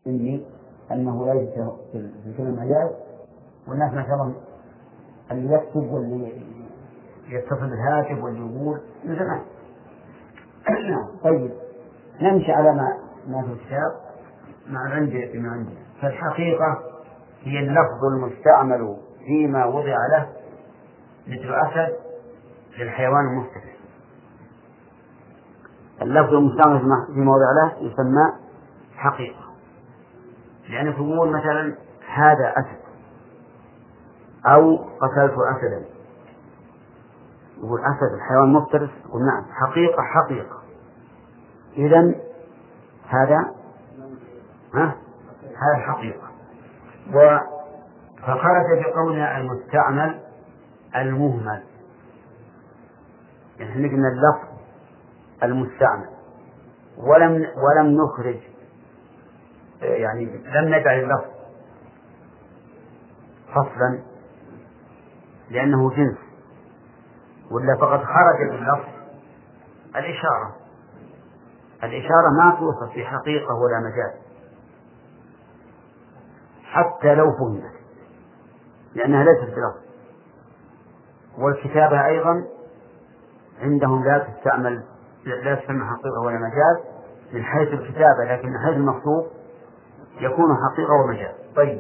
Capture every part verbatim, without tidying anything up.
إني أنه ليس في الكلمة مجاز، والناس مثلا اللي يكتب واللي يتصل بالهاتف واللي يقول من زمان. طيب نمشي على ما ما في الكتاب مع عندي بما عندي. فالحقيقة هي اللفظ المستعمل فيما وضع له، مثل أسد للحيوان المفترس. اللفظ المستعمل فيما وضع له يسمى حقيقة، لأنه تقول مثلا هذا أسد أو قتلت أسدا، يقول أسد الحيوان مفترس، يقول نعم حقيقة حقيقة. إذن هذا ها هذا الحقيقة. فخرج في قولنا المستعمل المهمل، يعني قلنا اللفظ المستعمل ولم ولم نخرج، يعني لم نجعل اللفظ فصلا لأنه جنس، ولا فقد خرج باللفظ الإشارة. الإشارة ما توصف في حقيقة ولا مجال حتى لو فهمت، لأنها ليست بلفظ. والكتابة أيضا عندهم لا تستعمل لا تسمى حقيقة ولا مجال من حيث الكتابة، لكن من حيث المخطوط يكون حقيقة ومجال. طيب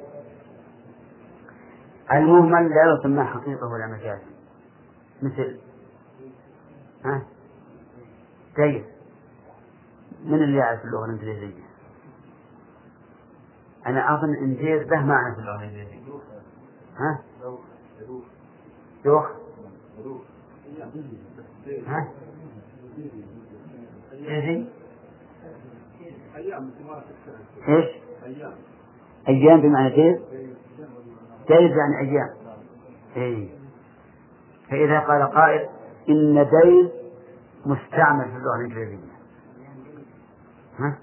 المهمل لا يسمى حقيقة ولا مجال، مثل ها كيف؟ من اللي يعرف اللغة الإنجليزية؟ أنا أظن إن جير له معنى في اللغة الإنجليزية. ها؟ دوخ؟ ها؟ إيزي؟ إيش؟ أيام بمعنى جير؟ جير يعني أيام. إيه. فإذا قال قائل إن ديز مستعمل في اللغة الإنجليزية، ها؟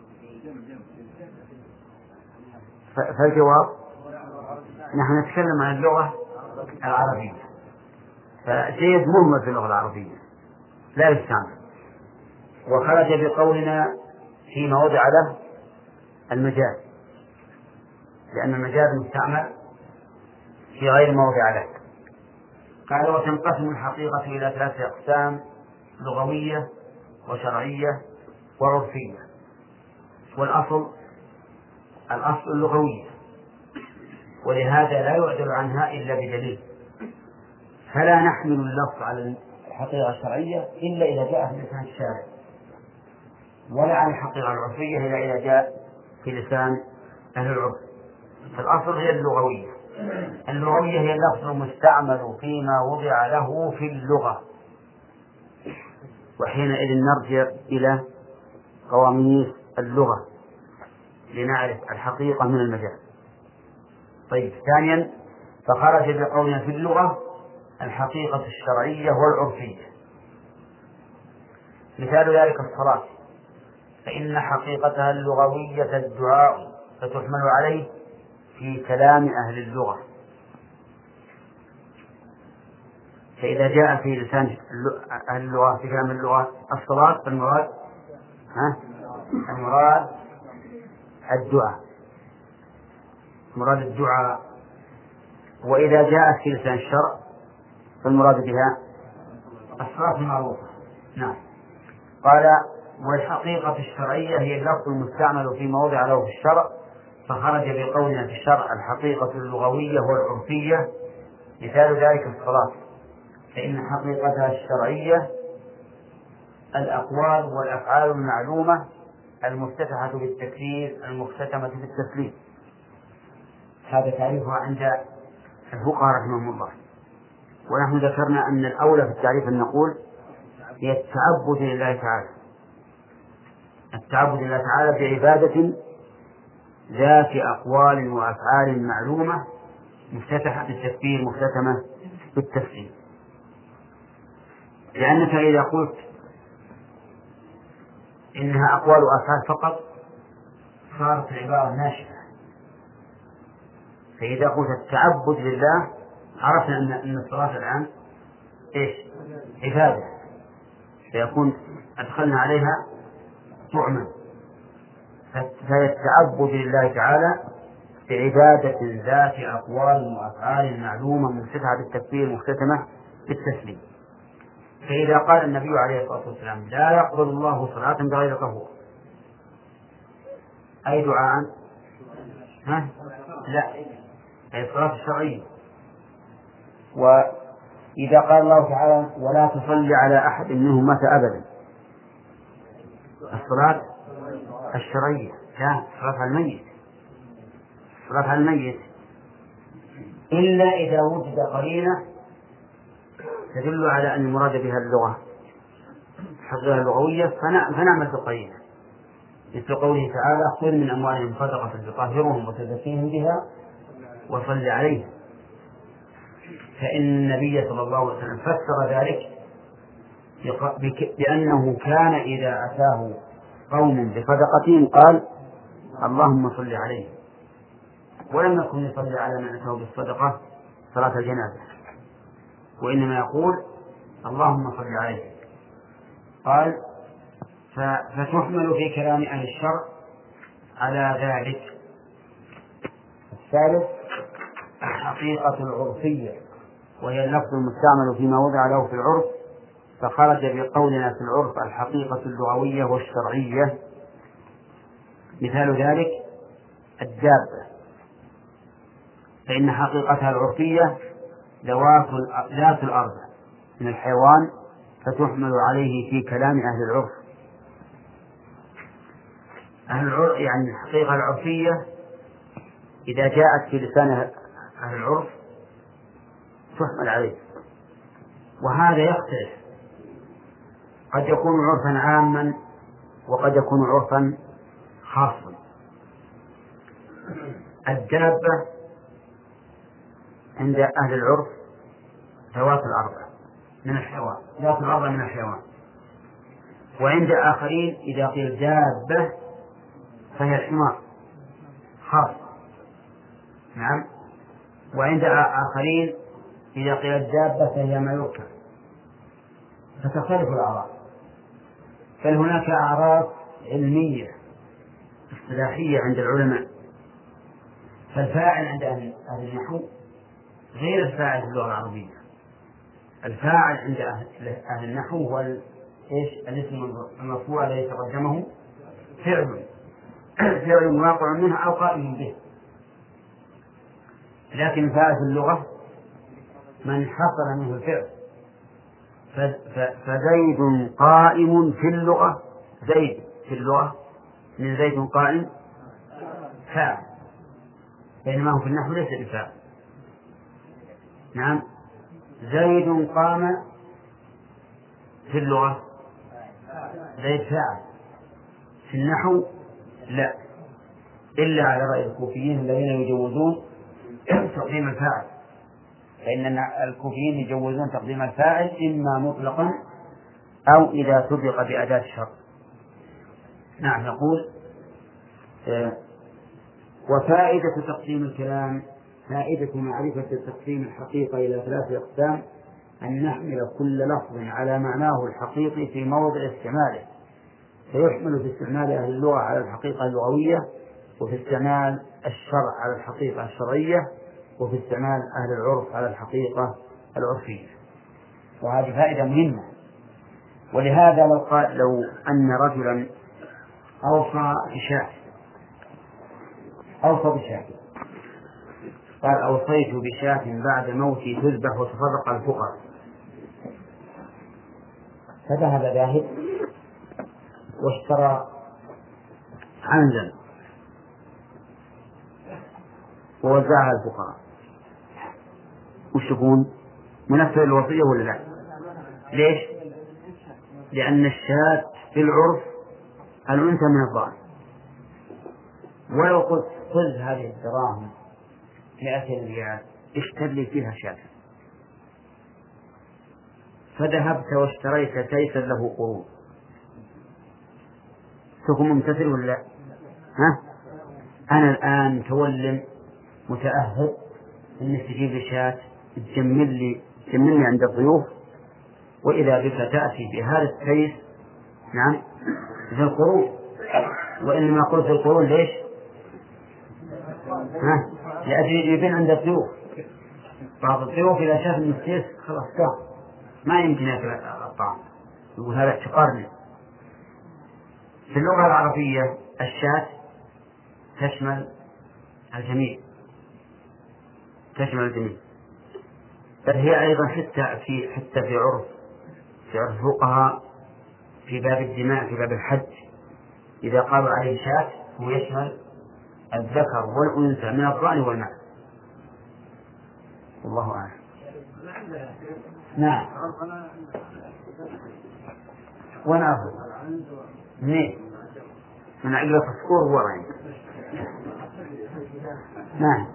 فالجواب نحن نتكلم عن اللغة العربية، فجيد مهمل في اللغة العربية لا يستعمل. وخرج بقولنا فيما وضع له المجاز، لأن المجاز مستعمل في غير ما وضع له. قال وتنقسم الحقيقة إلى ثلاثة أقسام: لغوية وشرعية وعرفية. والأصل الأصل اللغوية، ولهذا لا يعدل عنها إلا بدليل، فلا نحمل اللفظ على الحقيقة الشرعية إلا إذا جاء في لسان الشارع، ولا على الحقيقة العرفية إلا إذا جاء في لسان أهل العرف. فالأصل هي اللغوية. اللغوية هي اللفظ المستعمل فيما وضع له في اللغة، وحينئذ نرجع إلى قواميس اللغة لنعرف الحقيقة من المجال. طيب ثانيا فخرج بقولنا في اللغة الحقيقة الشرعية والعرفية. مثال ذلك الصلاة، فإن حقيقتها اللغوية الدعاء، فتحمل عليه في كلام أهل اللغة. فإذا جاء في لسان أهل اللغة في كلام اللغة الصلاة فالمراد ها المراد الدعاء، مراد الدعاء. وإذا جاءت في لسان الشرع فالمراد بها الصلاة المعروفة. نعم. قال والحقيقة الشرعية هي اللفظ المستعمل فيما وضع له في الشرع، فخرج بقولنا في الشرع الحقيقة اللغوية والعرفية. مثال ذلك الصلاة، فإن حقيقتها الشرعية الأقوال والأفعال المعلومة المفتتحة بالتكبير المختتمة بالتسليم. هذا تعريفها عند الفقهاء رحمهم الله. ونحن ذكرنا أن الأولى في التعريف أن نقول هي التعبد لله تعالى، التعبد لله تعالى بعبادة ذات أقوال وأفعال معلومة مفتتحة بالتكبير مختتمة بالتسليم. لأنك إذا قلت إنها أقوال وأفعال فقط صارت العبارة ناشئة، فإذا قلت التعبد لله عرفنا أن أن الصلاة الآن إيش؟ عبادة، فيكون أدخلنا عليها طعما، فهي التعبد لله تعالى بعبادة ذات أقوال وأفعال معلومة منفتحة بالتكبير مختتمة بالتسليم. فإذا قال النبي عليه الصلاة والسلام لا يقبل الله صلاة بغير طهور، أي دعاء؟ ها؟ لا، أي الصلاة الشرعية. وإذا قال الله تعالى ولا تصلي على أحد منهم مات أبدا، الصلاة الشرعية، لا، الصلاة على الميت، الصلاة على الميت، إلا إذا وجد قرينة تدل على أن المراد بها اللغة حقها اللغوية فنعمل بالقرينة، مثل قوله تعالى خذ من أموالهم صدقة تطهرهم وتزكيهم بها وصل عليهم. فإن النبي صلى الله عليه وسلم فسر ذلك بأنه كان إذا أتاه قوم بصدقتهم قال اللهم صل عليه، ولم يكن يصلي على من أتاه بالصدقة صلاة الجنازة، وإنما يقول اللهم صل عليه. قال فتحمل في كلام أهل الشرع على ذلك. الثالث الحقيقة العرفية، وهي اللفظ المستعمل فيما وضع له في العرف، فخرج بقولنا في العرف الحقيقة اللغوية والشرعية. مثال ذلك الدابة، فإن حقيقتها العرفية ذات الأرض من الحيوان، فتحمل عليه في كلام أهل العرف. أهل العرف يعني الحقيقة العرفية إذا جاءت في لسان أهل العرف تحمل عليه، وهذا يختلف، قد يكون عرفا عاما وقد يكون عرفا خاصا. الدابة عند أهل العرف ذوات الأربع من الحيوان، ذات الأربع من الحيوان، وعند آخرين إذا قيل دابة فهي الحمار خاص، نعم، وعند آخرين إذا قيل الدابة فهي ما يركب، فتختلف الأعراف. فهناك أعراف علمية اصطلاحية عند العلماء، فالفاعل عند أهل النحو غير الفاعل في اللغة العربية. الفاعل عند أهل النحو هو إيش؟ الاسم المرفوع الذي تقدمه فعل فعل واقع منه أو قائم به. لكن الفاعل في اللغة من حصل منه الفعل، فزيد قائم في اللغة، زيد في اللغة من زيد قائم فاعل، بينما هو في النحو ليس بفاعل. نعم، زيد قام في اللغة زيد فاعل، في النحو لا، إلا على رأي الكوفيين الذين يجوزون تقديم الفاعل، فإن الكوفيين يجوزون تقديم الفاعل إما مطلقا أو إذا سبق بأداة الشرط. نعم، نقول وفائدة تقسيم الكلام، فائدة معرفة تقسيم الحقيقة إلى ثلاثة أقسام: أن نحمل كل لفظ على معناه الحقيقي في موضع استعماله، فيحمل في استعمال أهل اللغة على الحقيقة اللغوية، وفي استعمال الشرع على الحقيقة الشرعية، وفي استعمال أهل العرف على الحقيقة العرفية. وهذه فائدة مهمة. ولهذا لو قال لو أن رجلا أوصى بشاة أوصى بشاة قال أوصيت بشاة بعد موتي تذبح وتصدق الفقراء، فذهب ذاهب واشترى عنزا ووزعها الفقراء، وش يكون؟ منفذ الوصية ولا لا؟ ليش؟ لأن الشاة في العرف الأنثى من الضأن، ولو قلت خذ هذه الدراهم مئة ريال اشتر لي فيها شاة، فذهبت واشتريت سيفا له قرون، تكون ممتثل ولا لا؟ ها؟ أنا الآن متولم متأهب إنك تجيب لي شاة تجمل لي تجمل لي عند الضيوف، وإذا بك تأتي بهذا السيف، نعم، في القرون، وإنما قلت القرون ليش؟ ها؟ لأجل يبين عند الضيوف. بعض الضيوف إذا شاف المسيس خلاص كان ما يمكن يأكل الطعام، يقول هذا احتقارني. في اللغة العربية الشاة تشمل الجميع، تشمل الجميع، بل هي أيضا حتى في حتى في عرف في عرف الفقهاء في باب الدماء في باب الحج إذا قالوا عليه شاة هو يشمل الذكر والأنثى من الضأن والمعز. والله أعلم. نعم. وأنا أفضل منين؟ من عقل فسكور ورعين. نعم.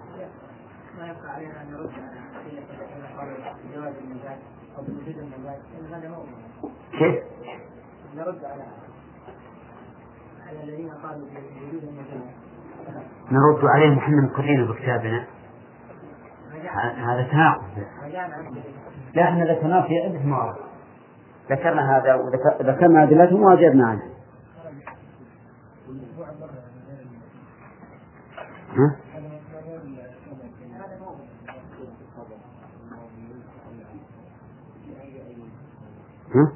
كيف؟ نرد على الذين قالوا بوجود النجاة. نرد عليهم احنا مقرين بكتابنا. هذا تناقض. لا احنا ذكرناه في عدة مواضع، ذكرنا هذا وذكرنا أدلته وأجبنا عنه. ها؟ ها؟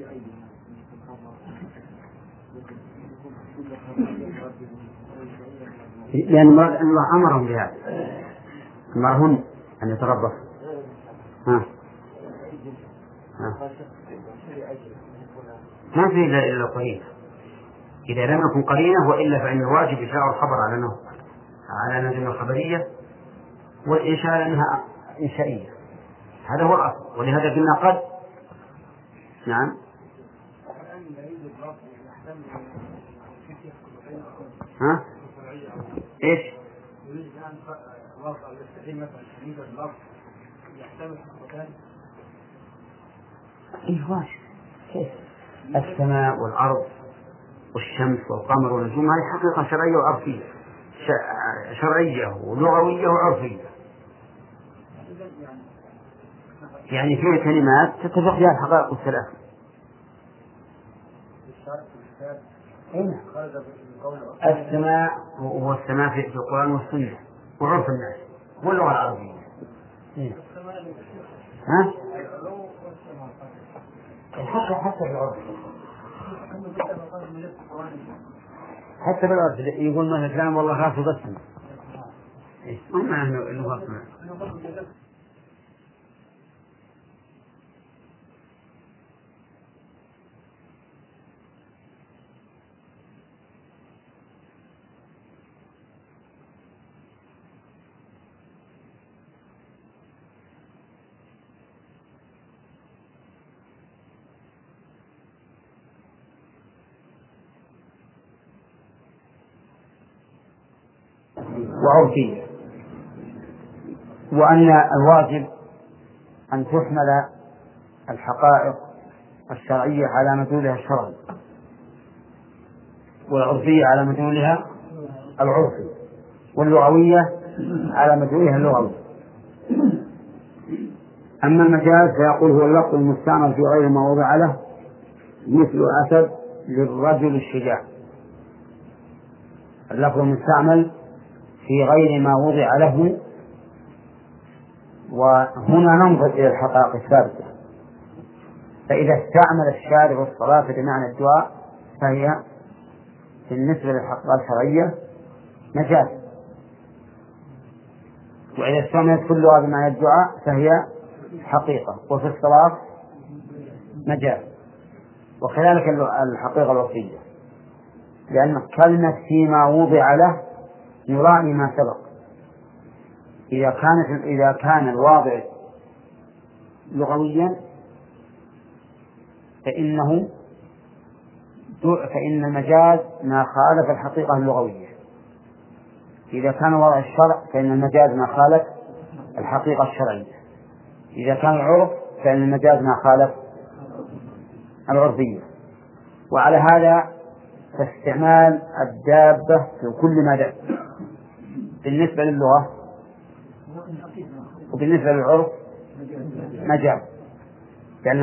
لأن الله أمرهم بهذا، أمرهم أن يتربص. ها؟ ها؟ ما في إلا إلا قرينة، إذا لم يكن قرينة وإلا فإن الواجب إشاعة الخبر على نوع على نجم الخبرية، والإشارة أنها إنشائية، هذا هو الأصل. ولهذا قلنا قد. نعم. ها؟ إيش؟ إيه واش؟ كيف؟ السماء والأرض والشمس والقمر والنجوم هذه حقيقة شرعية وعرفية، شرعية ولغوية وعرفية، يعني فيه كلمات تتفق فيها الحقائق الثلاث. السماء هو السماء في القرآن والسنة وعرف الناس واللغة العربية. ها؟ حتى حتى في العرف، حتى في العرف يقول ما كلام والله خاصه بس ما معنى اللغة. وعرفية، وأن الواجب أن تحمل الحقائق الشرعية على مدلولها الشرعي، والعرفية على مدلولها العرفي، واللغوية على مدلولها اللغوي. أما المجاز فيقول هو اللفظ المستعمل في غير ما وضع له، مثل أسد للرجل الشجاع. اللفظ المستعمل في غير ما وضع له، وهنا ننظر إلى الحقائق الثابتة. فإذا استعمل الشارع الصلاة بمعنى الدعاء فهي بالنسبة للحقائق الشرعية مجاز، وإذا استعملت كلها بمعنى الدعاء فهي حقيقة. وفي الصلاة مجاز، وكذلك الحقيقة الوصية، لأن كلمة فيما وضع له يراعي ما سبق. إذا كانت إذا كان الواضع لغويا فإنه فإن المجاز ما خالف الحقيقة اللغوية. إذا كان وضع الشرع فإن المجاز ما خالف الحقيقة الشرعية. إذا كان العرف فإن المجاز ما خالف العرفية. وعلى هذا فاستعمال الدابة في كل ما داب بالنسبة للغة وبالنسبة للعرف مجاز،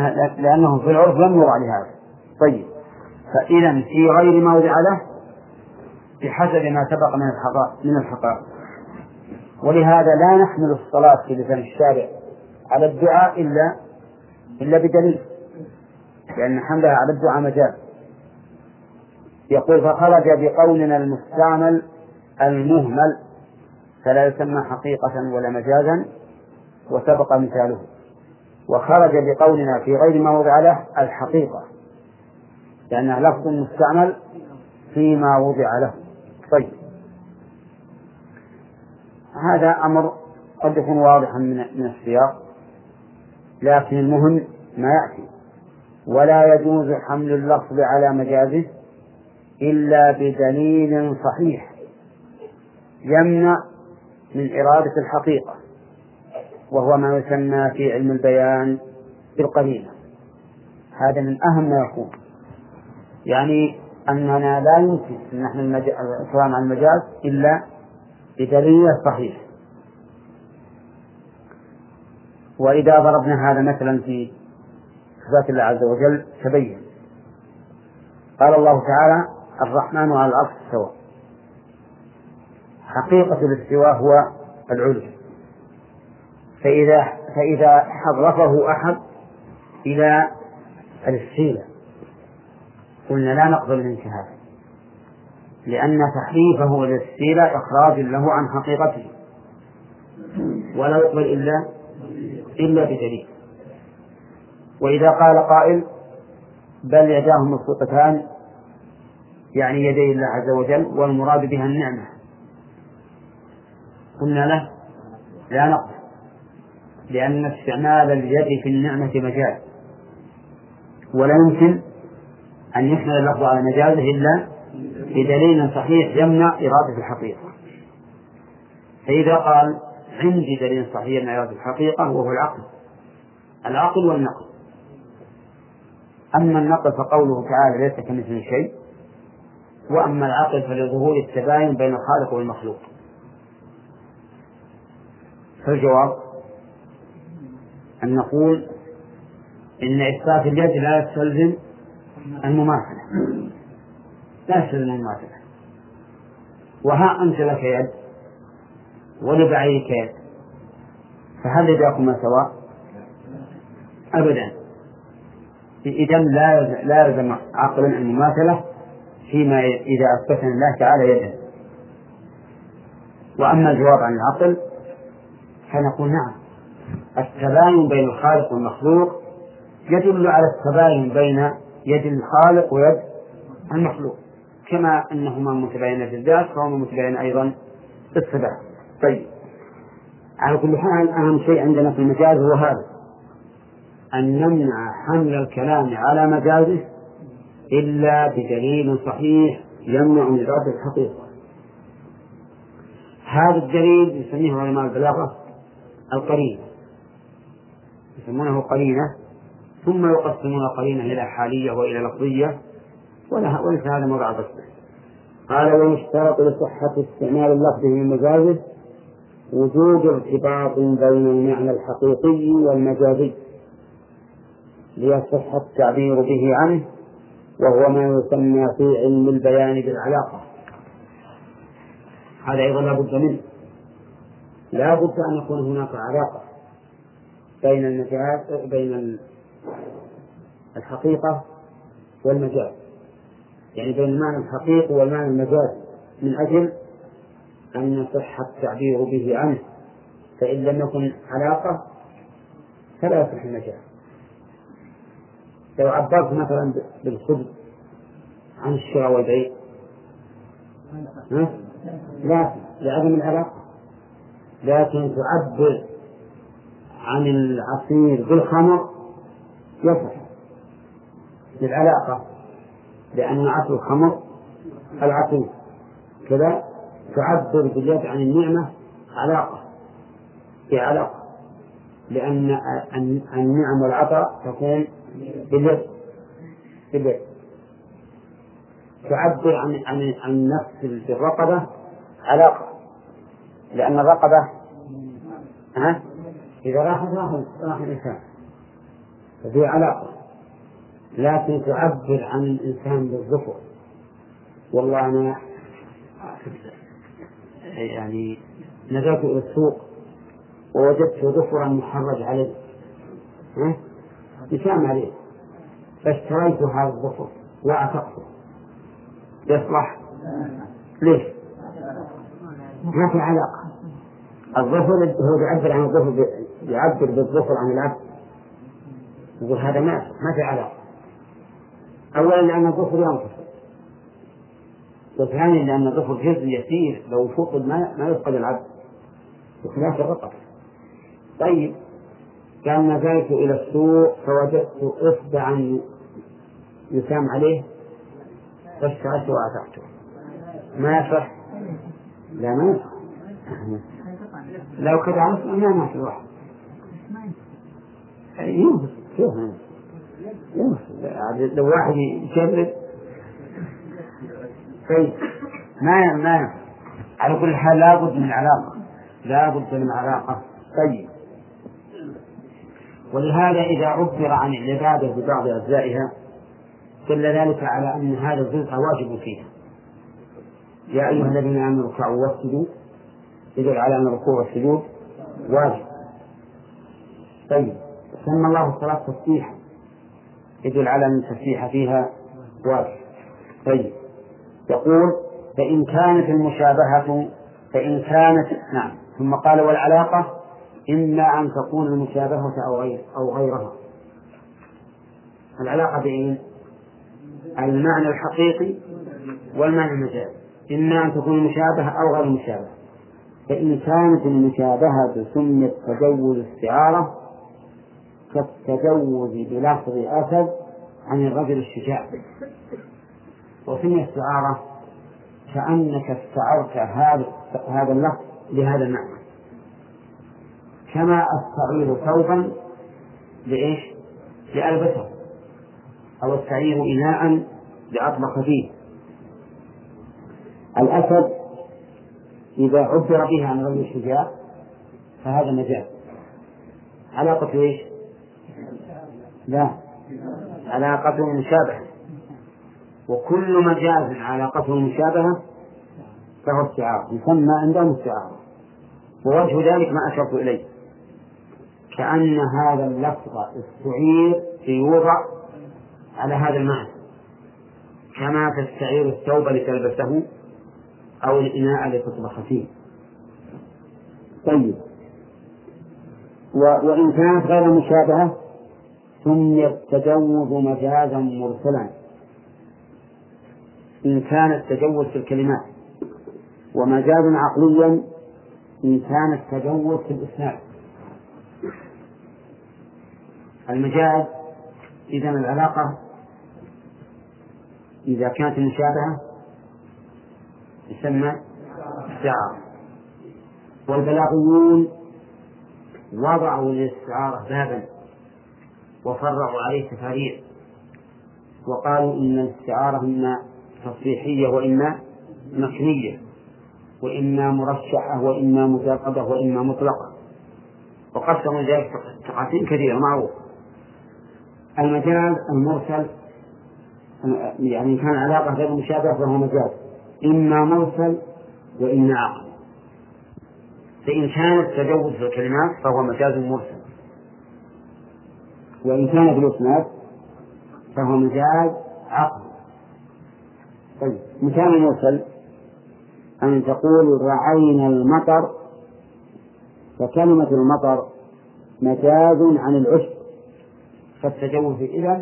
لأنه في العرف لم يوضع لهذا. طيب، فإذا في غير ما وضع له بحسب ما سبق من الحقائق من الحقائق. ولهذا لا نحمل الصلاة في لسان الشارع على الدعاء إلا إلا بدليل، لأن حملها على الدعاء مجال. يقول فخرج بقولنا المستعمل المهمل فلا يسمى حقيقة ولا مجازا وسبق مثاله. وخرج بقولنا في غير ما وضع له الحقيقة لأنه لفظ مستعمل فيما وضع له. طيب هذا أمر قد يكون واضحا من السياق، لكن المهم ما يأتي: ولا يجوز حمل اللفظ على مجازه إلا بدليل صحيح يمنع من إرادة الحقيقة، وهو ما يسمى في علم البيان بالقرينة. هذا من أهم ما يكون، يعني أننا لا يمكن أن نحن الكلام عن المجاز إلا بدليل صحيح. وإذا ضربنا هذا مثلا في صفات الله عز وجل تبين. قال الله تعالى: الرحمن على العرش استوى. حقيقة الاستواء هو العلو، فإذا فإذا حرفه أحد إلى الاستيلاء قلنا لا نقبل منك هذا، لأن تحريفه إلى الاستيلاء إخراج له عن حقيقته، ولا يقبل إلا إلا بدليل. وإذا قال قائل: بل يداه مبسوطتان، يعني يدي الله عز وجل والمراد بها النعمة، قلنا له لا نقبل، لأن استعمال اليد في النعمة مجاز، ولا يمكن أن يحمل اللفظ على مجازه إلا بدليل صحيح يمنع إرادة الحقيقة. فإذا قال: عندي دليل صحيح من إرادة الحقيقة وهو العقل العقل والنقل. أما النقل فقوله تعالى: ليس كمثله شيء. وأما العقل فلظهور التباين بين الخالق والمخلوق. فالجواب أن نقول إن إثبات اليد لا يستلزم المماثلة، لا يستلزم المماثلة. وها أنت لك يد ولبعيرك يد، فهل يداكما سواء؟ أبدا. إذن لا يلزم عقلا المماثلة فيما إذا أثبتنا الله تعالى يدا. وأما الجواب عن العقل فنقول نعم، التباين بين الخالق والمخلوق يدل على التباين بين يد الخالق ويد المخلوق، كما أنهما متباينان في الذات فهما متباينان أيضا في الصفات. طيب، على كل حال أهم شيء عندنا في المجاز هو هذا: أن نمنع حمل الكلام على مجازه إلا بدليل صحيح يمنع من إرادة الحقيقة. هذا الدليل يسميه علماء البلاغة القرينة، يسمونه قرينة، ثم يقسمون القرينة إلى حالية وإلى لفظية، وليس هذا موضع بسيط. قال: ويشترط لصحة استعمال اللفظ من مجازه وجود ارتباط بين المعنى الحقيقي والمجازي ليصح التعبير به عنه، وهو ما يسمى في علم البيان بالعلاقة. هذا أيضا لا بد منه، لا بد أن يكون هناك علاقة بين المجاز بين الحقيقة والمجاز، يعني بين المعنى الحقيقي والمعنى المجازي، من أجل أن يصح التعبير به عنه. فإن لم يكن علاقة فلا يصح المجاز. لو عبرت مثلا بالخبز عن الشراء والبيع لا لعدم العلاقة، لكن تعبر عن العصير بالخمر يصح للعلاقة، لأن عصر الخمر العصير كذا. تعبر باليد عن النعمة علاقة في علاقة، لأن النعم والعطاء تكون باليد باليد. تعبر عن عن عن النفس بالرقبة علاقة، لأن الرقبة ها إذا راحت راح الإنسان ففي علاقة. لكن تعبر عن الإنسان بالظفر: والله أنا يعني نزلت إلى السوق ووجدت ظفرا محرج عليه يسام عليه فاشتريت هذا الظفر وأعتقته يصلح؟ ليش؟ ما في علاقة. الظفر هو يعبر عن الظفر، يعبر بالظفر عن العبد، يقول هذا ما ما في علاقة. أولا لأن الظفر ينقص، وثانيا لأن الظفر جزء يسير لو فقد ما ما يفقد العبد بخلاف الرقبة. طيب قال نزلت إلى السوق فوجدت إصبعا يسام عليه فاشتريته وأعتقته. ما يفرح؟ لا ما يفرح. لو كده عرفنا ما في واحد ينفس كيف ينفس لو واحد يجرب. طيب ما ما على كل حال لا بد من علاقة، لا بد من علاقة. طيب ولهذا إذا عبر عن العبادة ببعض أجزائها دل ذلك على أن هذا الجزء واجب فيها. يا أيها الذين آمنوا اركعوا واسجدوا يدل على أن الركوع والسجود واجب. طيب سمى الله الصلاة تسبيحا يدل على أن التسبيح فيها واجب. طيب يقول فإن كانت المشابهة فإن كانت نعم ثم قال والعلاقة إما أن تكون المشابهة أو غير أو غيرها. العلاقة بين المعنى الحقيقي والمعنى المجازي، إما أن تكون مشابهة أو غير مشابهة. فإن كانت المشابهة سميت تجوز استعارة كالتجوز بلفظ أسد عن الرجل الشجاع، وسمي استعارة كأنك استعرت هذا هذا اللفظ لهذا المعنى، كما أستعير ثوبا لإيش؟ لألبسه، أو استعير إناء لأطبخ فيه. الأسد إذا عبر به عن الرجل الشجاع فهذا مجاز. علاقة إيش؟ لا، علاقة مشابهة، وكل مجاز علاقته مشابهة فهو استعارة يسمى عندهم استعارة. ووجه ذلك ما أشرت إليه، كأن هذا اللفظ استعير ليوضع على هذا المعنى، كما تستعير الثوب لتلبسه أو الإناء لتطبخ فيه. طيب وإن كانت غير مشابهة سمي التجوز مجازا مرسلا إن كان التجوز في الكلمات، ومجازا عقليا إن كان التجوز في الإسناد. المجاز إذن العلاقة إذا كانت المشابهة يسمى استعارة. والبلاغيون وضعوا للاستعارة بابا وفرعوا عليه تفاريع، وقالوا إن الاستعارة إما تصريحية وإما مكنية، وإما مرشحة وإما مجربة وإما مطلقة، وقسموا ذلك تقاسيم كثيرة معروف. المجاز المرسل يعني كان علاقة غير مشابهة فهو مجاز إما مرسل وإما عقل. فإن كان التجوز في الكلمات فهو مجاز مرسل، وإن كان في الإسناد فهو مجاز عقل. طيب مثال المرسل أن تقول رعينا المطر، فكلمة المطر مجاز عن العشب، فالتجوز إذن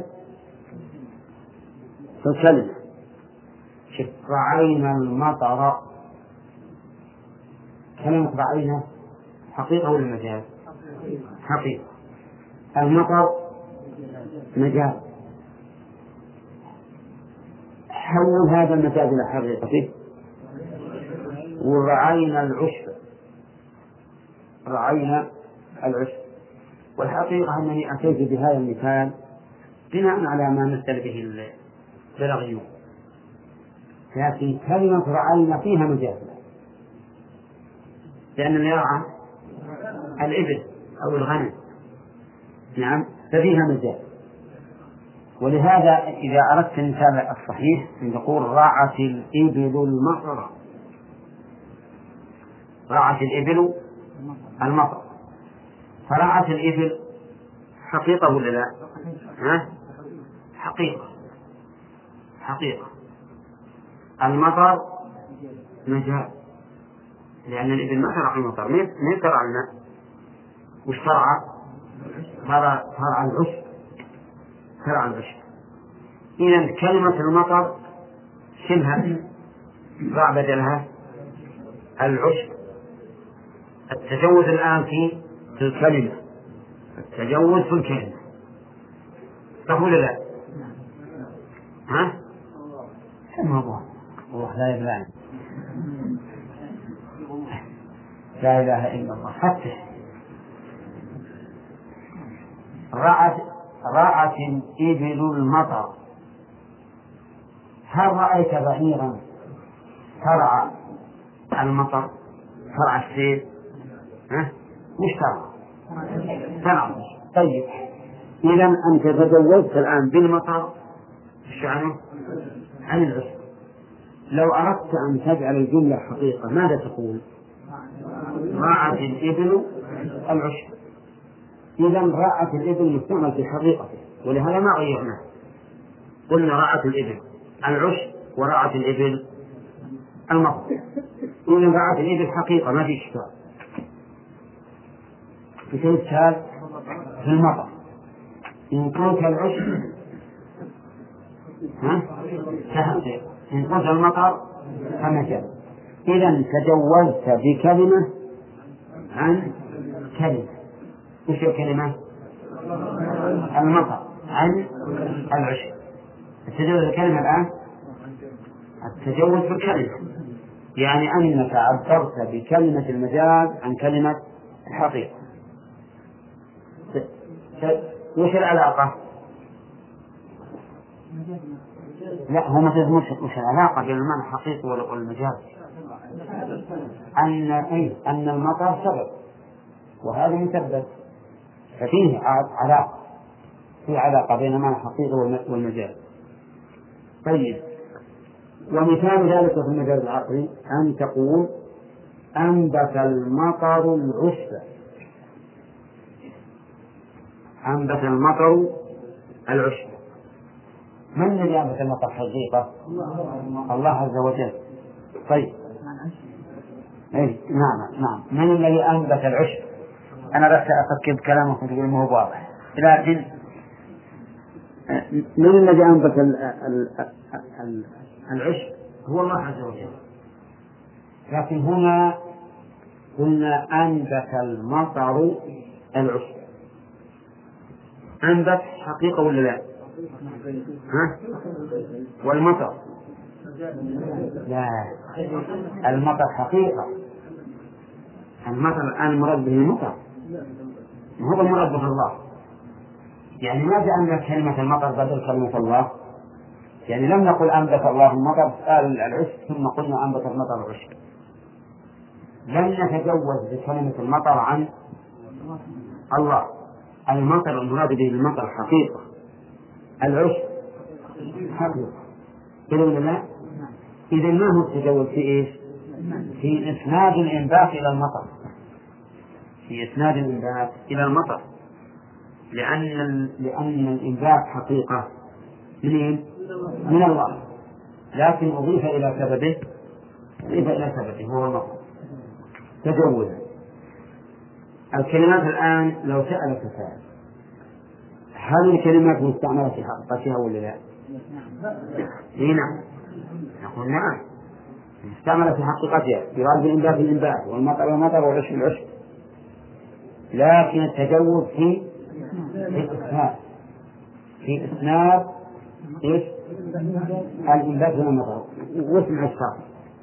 في الكلمة. شف رعينا المطر، كلمة رعينا حقيقة ولا مجاز؟ حقيقة. المطر مجاز، حول هذا المجاز إلى حقيقته. ورعينا العشب، رعينا العشب، والحقيقة أنني أتيت بهذا المثال بناء على ما مثل به البلاغيون، لكن كلمة رعينا فيها مجاز، لأن يرعى الإبل أو الغنم، نعم، ففيها مجاز. ولهذا إذا أردت المثال الصحيح أن تقول رعت الإبل المطر، رعت الإبل المطر، فرعت الإبل حقيقة ولا لا؟ ها؟ حقيقة حقيقة. المطر مجال، لأن الإبل ما ترعى المطر، من ترعى الماء؟ وش ترعى؟ ترعى العشب، ترعى العشب. إذا كلمة المطر شبه ضع بدلها العشب. التجوز الآن في الكلمة، التجوز في الكلمة، صح ولا لا؟ ها؟ كم هو؟ الله لا يبلعني، لا إله إلا الله. فتح. رعت رعت الإبل المطر. هل رأيت بعيرا ترعى المطر؟ ترعى السيل؟ ها؟ مش ترعى، ترعى. طيب، إذا أنت تجوزت الآن بالمطر شعنه عن العشب. لو أردت أن تجعل الجملة حقيقة ماذا تقول؟ رعت الإبل العشب. إذا رعت الإبل مستعمل في حقيقته، ولهذا ما غيرناه، قلنا رعت الإبل العشب ورعت الإبل المطر. إذا رعت الإبل حقيقة ما في إشكال. في كل إشكال في المطر. إن قلت العشب ها سهل، إن قلت المطر فمجال. إذا تجوزت بكلمة عن كلمة. وش الكلمة؟ المطر عن العشب. التجوز الكلمة الآن التجوز بالكلمة، يعني أنك عبرت بكلمة المجاز عن كلمة الحقيقة. وش العلاقة؟ لا، هو ما تزمش وش العلاقة بين المعنى الحقيقي والمجاز. أن أي أن المطر سبب وهذا مسبب، ففيه علاقة، في علاقة بين المعنى الحقيقي والمجاز. طيب، ومثال ذلك في المجاز العقلي أن تقول أنبت المطر العشب. أنبت المطر العشب. من الذي أنبت المطر حقيقة؟ الله عز وجل. طيب، إيه؟ نعم نعم. من الذي أنبت العشب؟ أنا بس أفكر بكلامكم تقول ما هو واضح، لكن من الذي أنبت العشب؟ هو الله عز وجل. لكن هنا قلنا أنبت المطر العشب. أنبت حقيقة ولا لا؟ ها؟ والمطر لا، المطر حقيقة. المطر الآن المراد به المطر، هو المراد به الله. يعني ما جاءنا كلمة المطر بدل كلمة الله، يعني لم نقل أنبت الله المطر قال العشب ثم قلنا أنبت المطر العشب. لم نتجوز بكلمة المطر عن الله. المطر المراد به المطر حقيقة، العشب حقيقة. كذا ولا لا؟ إذا ما هو التجوز في إيش؟ في إسناد الإنبات إلى المطر، في إسناد الإنبات إلى المطر، لأن لأن الإنبات حقيقة منين؟ من الله، لكن أضيف إلى سببه، أضيف إلى سببه هو المطر. تجوزا. الكلمات الآن لو سألك سائل هل الكلمات مستعملة في حقيقتها ولا لا؟ نعم، نقول نعم مستعملة في حقيقتها، يراد بالإنبات الإنبات والمطر والمطر والعشب العشب، لكن التجوز في الإسناد، في إسناد إيش؟ الإنبات والمطر واسم الشرط.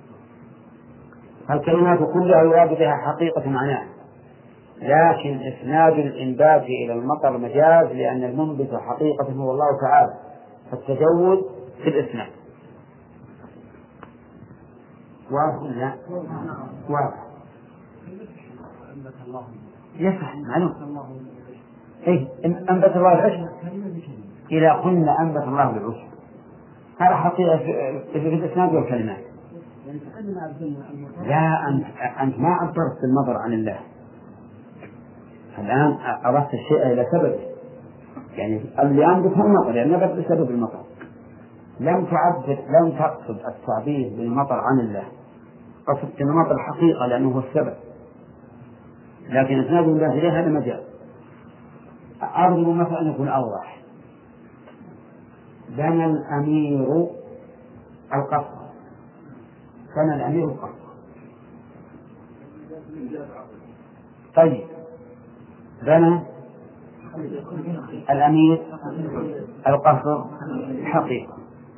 الكلمات كلها يراد بها حقيقة معناها، لكن إسناد الإنبات إلى المطر مجاز، لأن المنبت حقيقة هو الله تعالى، فالتجوز في الإسناد. واضح لا؟ واضح. يصح معلوم. إيه أنبت الله العشب. إذا قلنا أنبت الله العشب هذا حقيقة في الإسناد والكلمات، لا، أنت أنت ما عبرت المطر عن الله، الآن أردت الشيء إلى سببه، يعني اللي أنبت المطر يعني نبت بسبب المطر، لم تعبر لم تقصد التعبير بالمطر عن الله، قصدت المطر حقيقة لأنه هو السبب، لكن إسناد الله إليه هذا مجال. أضرب مثلا يكون أوضح. بنى الأمير القصر، بنى الأمير القصر. طيب بنى الأمير القصر حقيقة.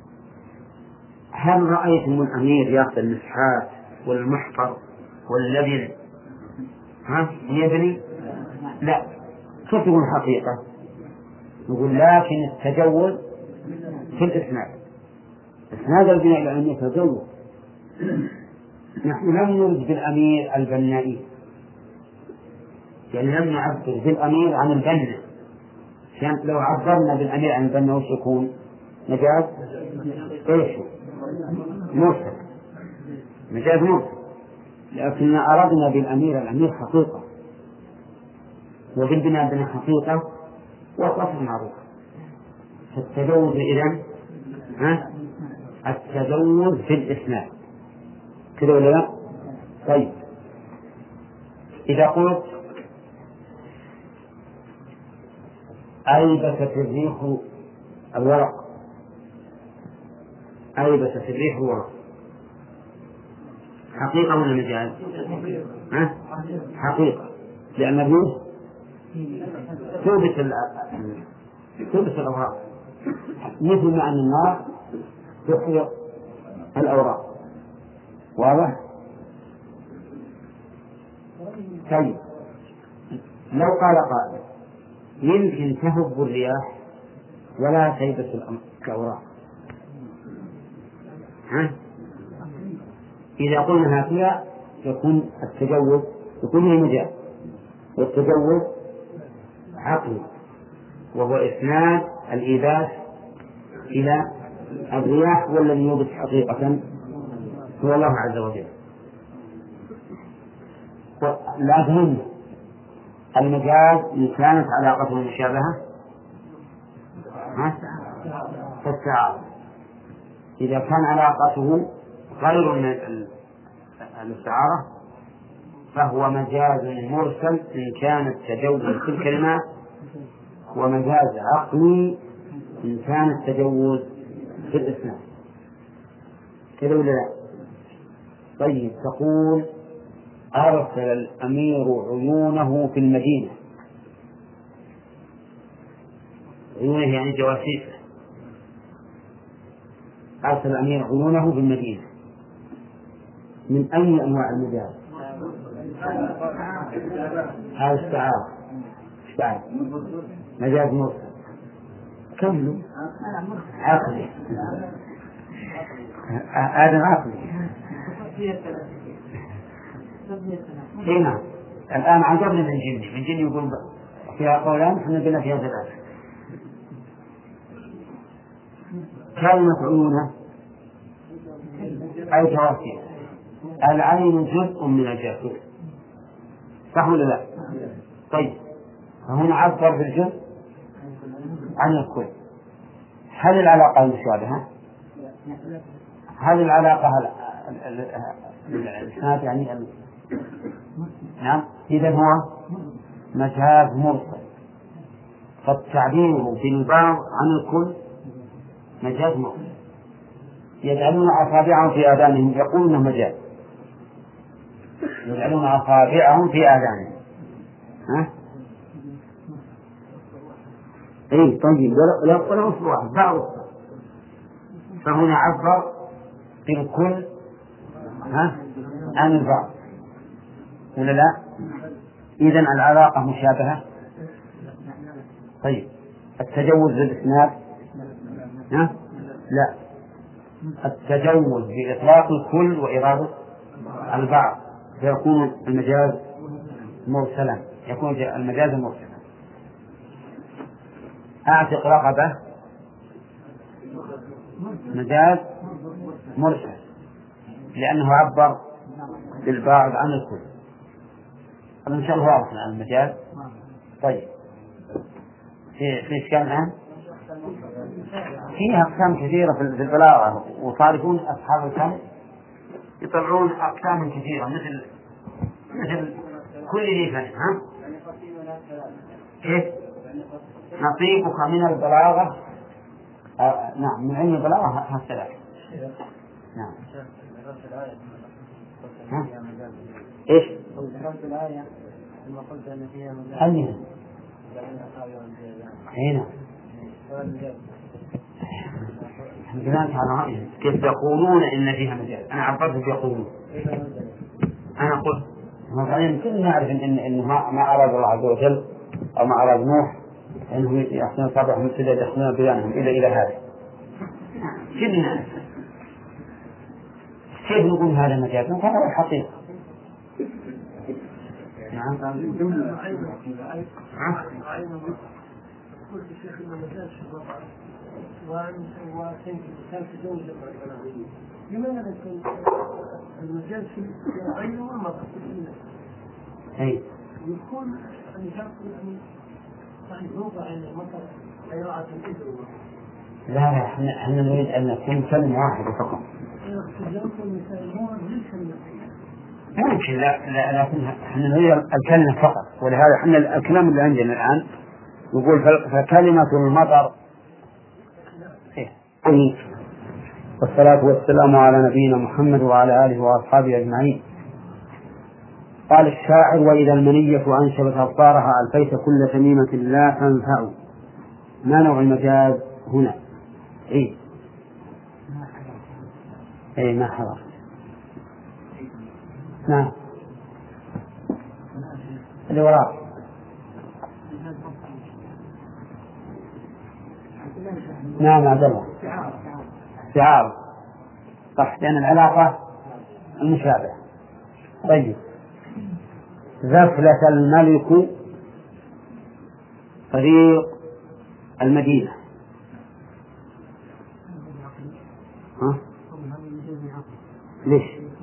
هل رأيتم الأمير يأخذ المسحات والمحفر واللبن ها يبني؟ لا. كيف تكون حقيقة؟ نقول لكن التجوز في الإسناد، إسناد البناء العلمي تجوز. نحن لم نرد بالأمير البنائي، يعني لم نعبر بالأمير عن البناء، يعني لو عبرنا بالأمير عن البناء وش يكون؟ مجاز إيش؟ مرسل، مجاز مرسل. لكن أردنا بالأمير الأمير حقيقة، وبالبناء بناء حقيقة، والقصر معروف. فالتجوز إذن ها التجوز في الإسناد كذا ولا لا؟ طيب إذا قلت أيبست الريح الورق، أيبست الريح الورق، حقيقة ولا مجاز؟ ها؟ حقيقة، لأن الريح توبس توبس الأوراق، مثل ما أن النار تحرق الأوراق. واضح؟ طيب لو قال قائل يمكن تهب الرياح ولا تيبس الأوراق، ها؟ إذا قلنا هكذا يكون التجوز يكون هي مجاز، والتجوز عقلي، وهو إسناد الإيباس إلى الرياح، والذي يوبس حقيقة هو الله عز وجل. لكن المجاز إن كانت علاقته مشابهة فالتعارض، إذا كان علاقته غير من الاستعارة فهو مجاز مرسل إن كان التجوز في الكلمات، ومجاز عقلي إن كان التجوز في الإسناد كذا ولا لا؟ طيب تقول أرسل الأمير عيونه في المدينة، عيونه يعني جواسيس، أرسل الأمير عيونه في المدينة، من أي أنواع المجاز؟ هذا استعارة، استعارة مجاز مرسل. كملوا عقلي، هذا عقلي. هنا الآن عجبنا من جني، من جني يقول فيها قولان، احنا قلنا فيها ثلاثة. كلمة عيونة أي تواسيس، العين جزء من الجاسوس، صح ولا لا؟ طيب فهنا عبر بالجزء عن الكل. هل العلاقة مشابهة؟ هل العلاقة الإسناد يعني ال... نعم، إذا هو مجاز مرسل، فالتعبير بالبعض عن الكل مجاز مرسل. يجعلون أصابعهم في آذانهم يقولون مجاز، يجعلون أصابعهم في آذانهم، ها؟ إيه طيب لا ولا أصبع بعض، فهنا عبر بالكل ها عن البعض ولا لا؟ إذن العلاقة مشابهة. طيب التجوز بالإسناد ها؟ لا، التجوز بإطلاق الكل وإرادة البعض فيكون المجاز مرسلا، يكون المجاز مرسلا. أعتق رقبة مجاز مرسل، لأنه عبر بالبعض عن الكل. إن شاء الله واضح عن المجال. طيب في في إشكال الآن؟ فيها أقسام كثيرة في البلاغة، وصارفون أصحاب الكلام يطلعون أقسام كثيرة مثل مثل كل ذي فن. ها؟ إيه؟ نصيبك من البلاغة. آه نعم، من علم البلاغة هالثلاث. نعم. ها؟ إيش؟ أنهي؟ هنا. كيف يقولون إن فيها مجال؟ أنا عبرت يقولون. أنا قلت مثلا كلنا نعرف إن إن, إن ما ما أراد الله عز وجل أو ما أراد نوح إنه يحسن صباح مثل يدخلون بيانهم إلى إلى هذا. كلنا نعرف. كيف نقول هذا مجال؟ هذا الحقيقة. نعم. قلت الشيخ إنه مجال الوضع وكان تزوج الغنائية. لماذا يكون المجال في الغنائية والمرأة في الإناث؟ أي. يكون النساء يعني موضع المطر حيراعة الإذن. لا لا، احنا احنا نريد أن نكون كلمة واحدة فقط. ممكن لا لا لكن احنا نريد الكلمة فقط، ولهذا احنا الكلام اللي عندنا الآن يقول فكلمة المطر. إيه؟ والصلاة والسلام على نبينا محمد وعلى آله وأصحابه أجمعين. قال الشاعر: وإذا المنية أنشبت أبصارها ألفيت كل تميمة لا تنفع. ما نوع المجاز هنا؟ إيه؟ إيه ما حضر. نعم اللي وراء. نعم عبد الله. استعارة صح، لأن العلاقة المشابهة. طيب زفلة الملك طريق المدينة. ها؟ ليش؟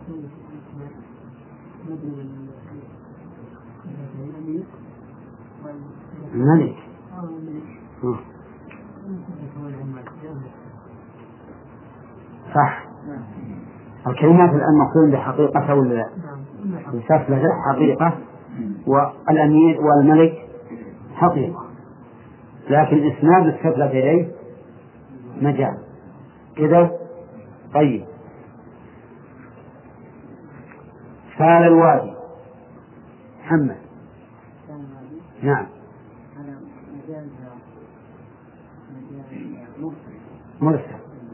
الملك. ها. صح. الكلمات الآن مقصود بحقيقة ولا لا؟ السفلة حقيقة والأمير والملك حقيقة، لكن إسناد السفلة إليه مجال كذا. طيب سال الوادي. محمد. نعم. مرسل.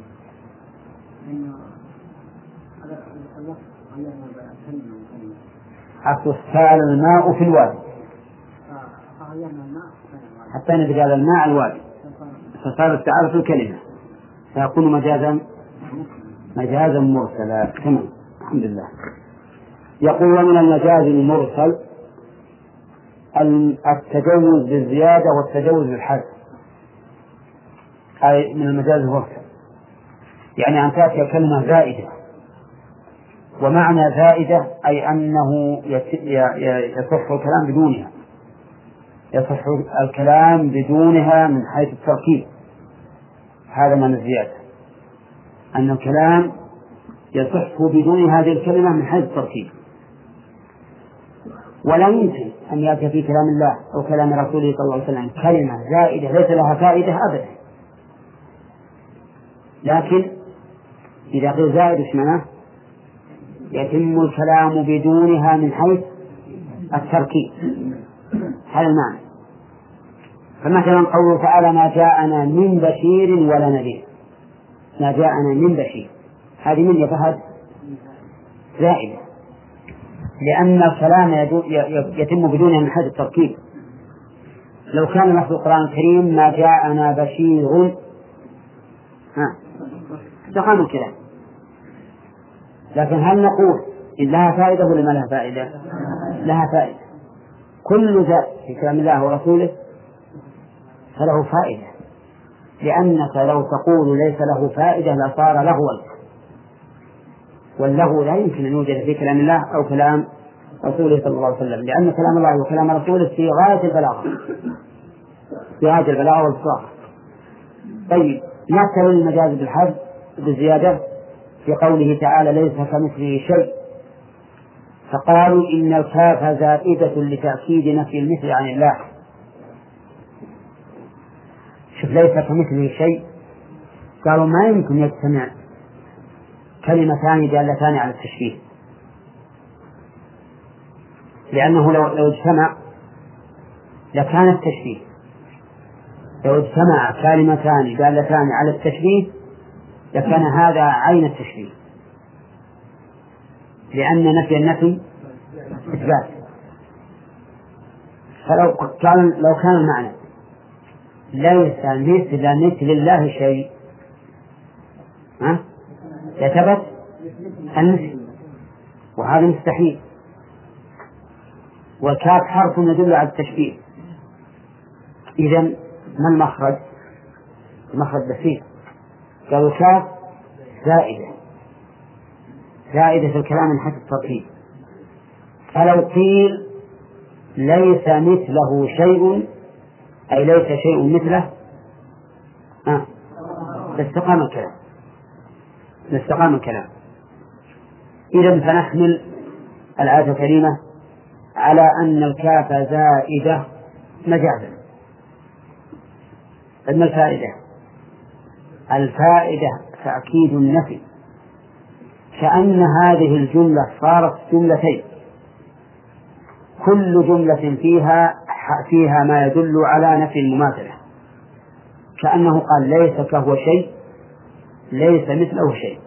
حتى سال الماء في الوادي، حتى نجد الماء الوادي فصارت تعرف الكلمة فيكون مجازا مجازا مرسلا. تمام الحمد لله. يقول: من المجاز المرسل التجوز بالزيادة والتجوز بالحذف، أي من المجاز المرسل يعني أن تأتي كلمة زائدة، ومعنى زائدة أي أنه يصح الكلام بدونها، يصح الكلام بدونها من حيث التركيب. هذا معنى الزيادة، أن الكلام يصح بدون هذه الكلمة من حيث التركيب. ولا يمكن أن يأتي في كلام الله أو كلام رسوله صلى الله عليه وسلم كلمة زائدة ليس لها فائدة أبدا. لكن إذا قيل زائد إيش معناه؟ يتم الكلام بدونها من حيث التركيب، هذا المعنى. فمثلا قوله تعالى: ما جاءنا من بشير ولا نذير. ما جاءنا من بشير، هذه من يفهد زائدة، لأن الكلام يتم بدونها من حيث التركيب. لو كان لفظ القرآن الكريم ما جاءنا بشير ها استقام الكلام. لكن هل نقول إن لها فائدة ولا ما لها فائدة؟ لها فائدة. كل ذات في كلام الله ورسوله فله فائدة، لأنك لو تقول ليس له فائدة لصار لهوا. واللغو لا يمكن أن يوجد في كلام الله أو كلام رسوله صلى الله عليه وسلم، لأن كلام الله وكلام رسوله في غاية البلاغة في غاية البلاغة والفصاحة. طيب، مثل المجاز بالحذف بالزيادة في قوله تعالى ليس كمثله شيء، فقالوا إن الكاف زائدة لتأكيد نفي المثل عن الله. شوف، ليس كمثله شيء، قالوا ما يمكن يجتمع كلمتان دالتان على التشبيه، لأنه لو لو اجتمع لكان التشبيه، لو اجتمع كلمتان دالتان على التشبيه لكان هذا عين التشبيه، لأن نفي النفي إثبات. فلو كان لو كان المعنى ليس مثل مثل الله شيء ها يثبت النفي، وهذا مستحيل، والكاف حرف يدل على التشبيه. إذن ما المخرج؟ المخرج بسيط، قالوا كاف زائدة زائدة في الكلام من حيث الترتيب، فلو قيل ليس مثله شيء أي ليس شيء مثله آه. لاستقام الكلام لاستقام الكلام إذن فنحمل الآية الكريمة على أن الكاف زائدة مجازا. أما الفائدة الفائدة تأكيد النفي، كأن هذه الجملة صارت جملتين، كل جملة فيها فيها ما يدل على نفي المماثلة، كأنه قال ليس كهو شيء ليس مثله شيء،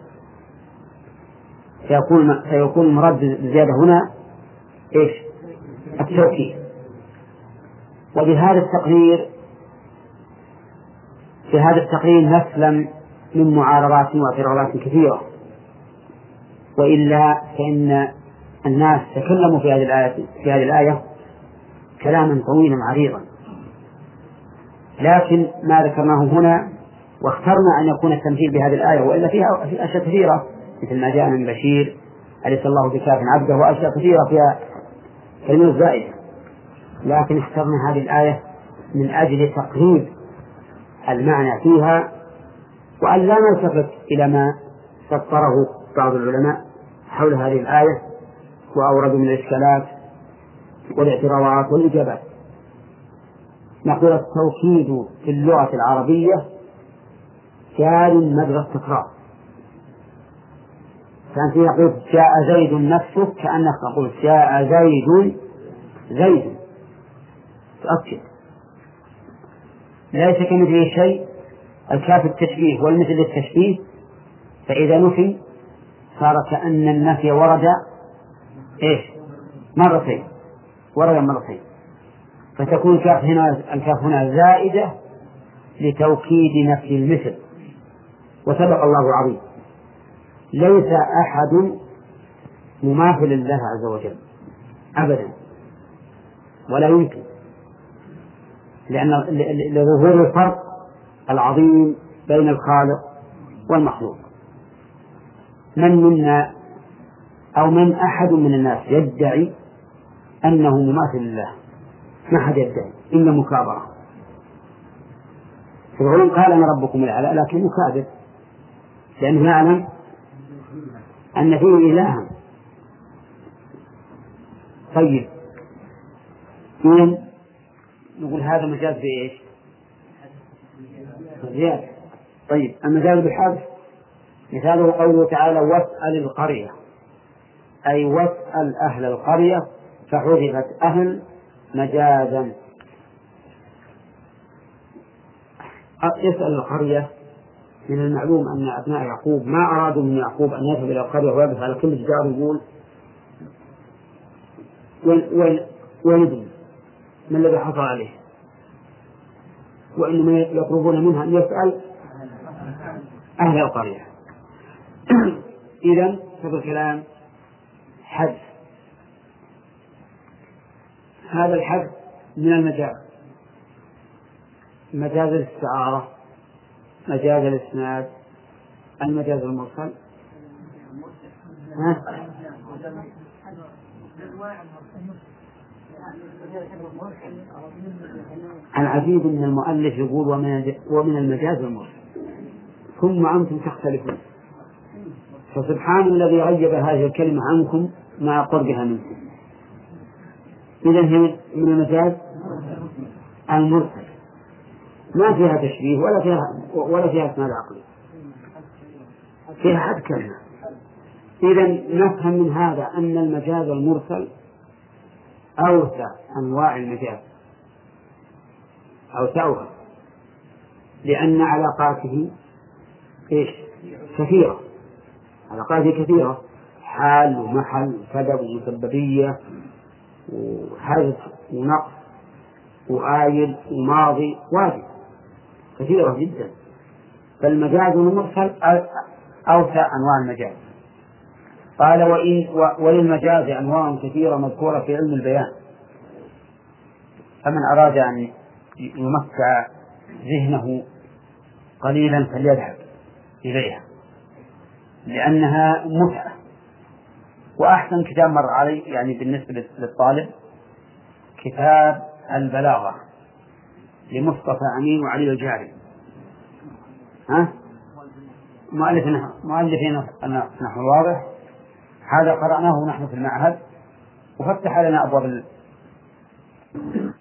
فيكون فيكون المراد بالزيادة هنا إيش؟ التوكيد. وبهذا التقرير في هذا التقرير نسلم من معارضات واعتراضات كثيرة، وإلا فإن الناس تكلموا في هذه الآية في هذه الآية كلاما طويلا عريضا، لكن ما ذكرناه هنا واخترنا أن يكون التمثيل بهذه الآية، وإلا فيها في أشياء كثيرة مثل ما جاء من بشير أليس الله بكاف عبده، وأشياء كثيرة فيها كلمة زائدة، لكن اخترنا هذه الآية من أجل تقريب المعنى فيها، وأن لا نلتفت إلى ما سطره بعض العلماء حول هذه الآية وأوردوا من الإشكالات والاعتراضات والإجابات. نقول التوكيد في اللغة العربية كان مجرى التكرار، كان فيها قلت جاء زيد نفسه كأنك تقول جاء زيد زيد تؤكد. ليس كمثله شيء الكاف التشبيه والمثل للتشبيه، فإذا نفي صار كأن النفي ورد إيش مرتين ورد مرتين، فتكون الكاف هنا الكاف هنا زائدة لتوكيد نفي المثل. وسبق الله عظيم ليس أحد مماثل لله عز وجل أبدا ولا يمكن، لأن لظهور الفرق العظيم بين الخالق والمخلوق. من منا أو من أحد من الناس يدعي أنه مماثل لله؟ ما حد يدعي إلا مكابرة. فرعون قال أنا ربكم الأعلى لكن مكابر، لأنه يعلم أن فيه إلها. طيب إذن نقول هذا مجاز بإيش؟ زيادة. طيب المجاز بالحذف مثاله قوله تعالى واسأل القرية، أي واسأل أهل القرية، فحذفت أهل مجازا. يسأل القرية، من المعلوم أن أبناء يعقوب ما أرادوا من يعقوب أن يذهب إلى القرية ويقف على كل جدار يقول وين وين ابني ما الذي حصل عليه، وإنما يطلبون منها أن يسأل أهل القرية. إذن هذا الكلام حذف، هذا الحذف من المجاز، مجاز الاستعارة، مجاز الإسناد، المجاز المرسل ها؟ العجيب أن المؤلف يقول ومن ومن المجاز المرسل ثم أنتم تختلفون، فسبحان الذي غيب هذه الكلمة عنكم مع قربها منكم. إذن هي من المجاز المرسل، ما فيها تشبيه ولا فيها ولا فيها اسناد عقلي، فيها حد كلمة. إذن نفهم من هذا أن المجاز المرسل أوسع أنواع المجاز، أوسعها، لأن علاقاته إيش؟ كثيرة، علاقاته كثيرة، حال ومحل وسبب ومسببية وحدث ونقص وآيل وماضي واجب، كثيرة جدا. فالمجاز المرسل أوسع أنواع المجاز. قال وإن وللمجاز أنواع كثيرة مذكورة في علم البيان، فمن أراد أن يمتع ذهنه قليلا فليذهب إليها لأنها متعة. وأحسن كتاب مر علي يعني بالنسبة للطالب كتاب البلاغة لمصطفى أمين وعلي الجاري، ها مؤلفين مؤلفين نحو واضح، هذا قرأناه نحن في المعهد وفتح لنا أبواب